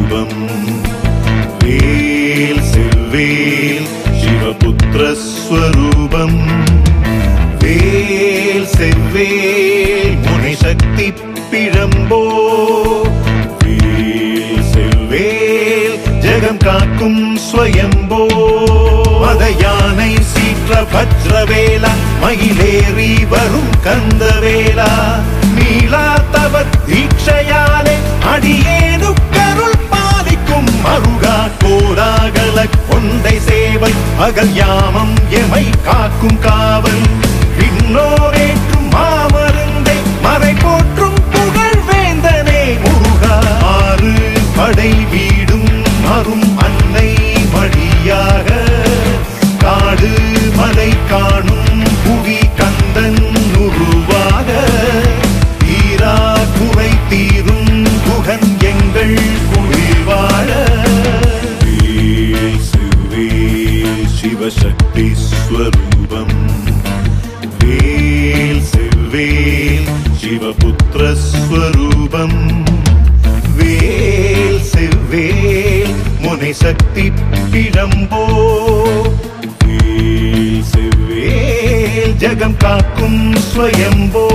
स्वरूपम् वेल सेवेल शिवपुत्र स्वरूपम् वेल सेवेल मुनिशक्ति पिळम्बो वेल सेवेल जगम काक्कुम स्वयंबो मदयाனை சீற்ற வஜ்ரவேலா மயிலேறி வரும் கந்தவேலா நீலா தவ தீட்சையாலே அடியேனுக்கருள் பாலிக்கும் மருகா கோலாகல கொண்டை சேவை பகல் யாமம் எமை காக்கும் காவல் விண்ணோரேற்றும் மாமருந்தை மறை போற்றும் புகழ் வேந்தனே முருகா ஆறு படை வீடும் அரும் அன்னை மடியாக காடு மலை காணும் புவி கந்தன் உருவாக தீரா குறை தீரும் குகன் எங்கள் குடிவாழ வேல் செவ்வேல் சிவசக்தி ஸ்வரூபம் வேல் செவ்வேல் சிவபுத்திர ஸ்வரூபம் வேல் செவ்வேல் முனிசக்தி பிழம்போ வேல் செவ்வேல் ஜகம் காக்கும் ஸ்வயம்போ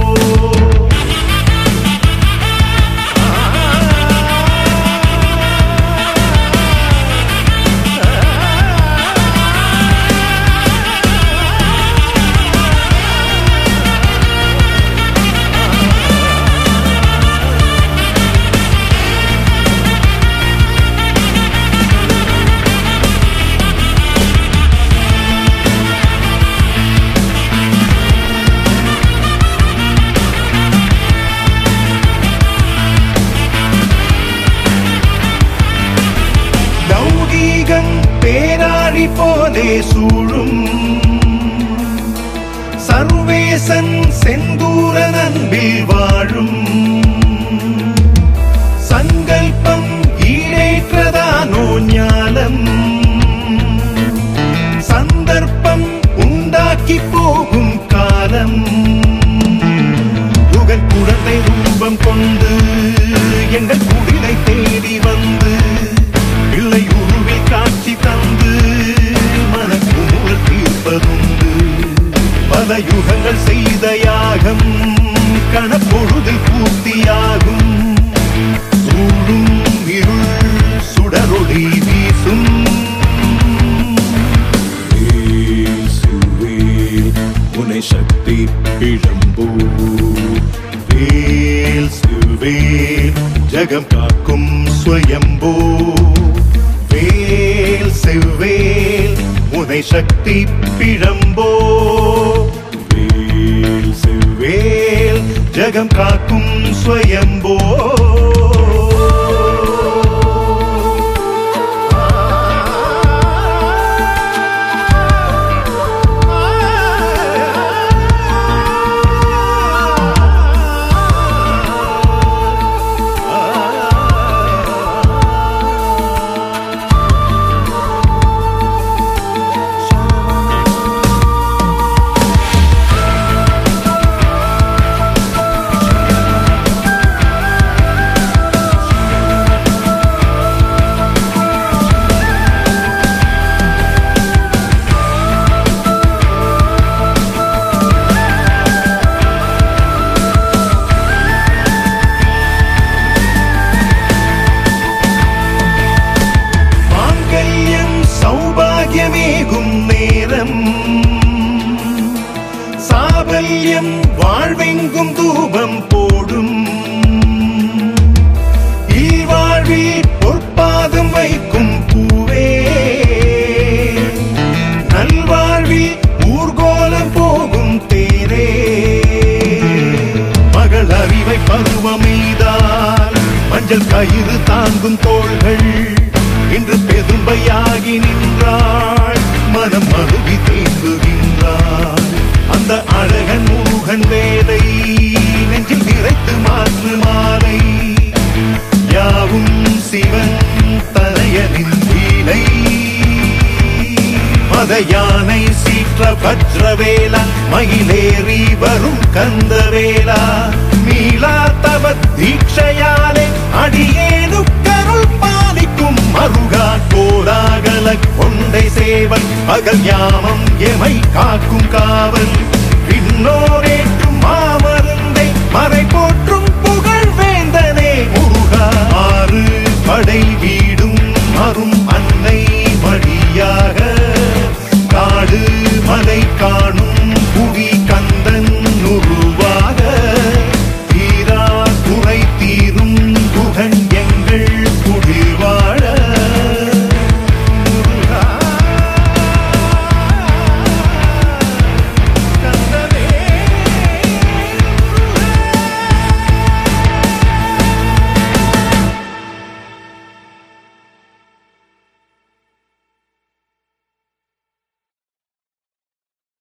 பேராழி போலே சூழும் சர்வேசன் செந்தூரன் அன்பில் வாழும் சங்கல்பம் ஈடேற்றதானோ ஞானம் சந்தர்ப்பம் உண்டாக்கி போகும் காலம் புகழ் குழந்தை ரூபம் கொண்டு எங்கள் குடிலை தேடி வந்து பிள்ளை உருவில் காட்சி தந்து மனக்குமுறல் தீர்ப்பதுண்டு பல யுகங்கள் செய்த யாகம் கணப்பொழுதில் பூர்த்தியாகும் சூழும் இருள் சுடரொளி வீசும் வேல் செவ்வேல் முனிசக்தி பிழம்போ வேல் செவ்வேல் ஜகம் காக்கும் ஸ்வயம்போ வேல் செவ்வேல் முனிசக்தி பிழம்போ வேல் செவ்வேல் ஜகம் காக்கும் ஸ்வயம்போ சாபல்யம் வாழ்வெங்கும் தூபம் போடும் இல்வாழ்வில் பொற்பாதம் வைக்கும் பூவே நல்வாழ்வில் ஊர்கோலம் போகும் தேரே மகள் அறிவை பருவமெய்தால் மஞ்சள் கயிறு தாங்கும் தோள்கள் இன்று பெரும்பையாகி நின்றாள் மனம் மருவி தேங்குகின்றாள் அந்த அழகன் முருகன் வேலை நெஞ்சில் நிறைத்து மாற்று மாலை யாவும் சிவன் தனையனின் லீலை மத யானை சீற்ற வஜ்ரவேலா மயிலேறி வரும் கந்தவேலா மீளா தவ தீட்சையாலே அடியேனுக்கருள் புலன்கள் யாமம் எமை காக்கும் காவல்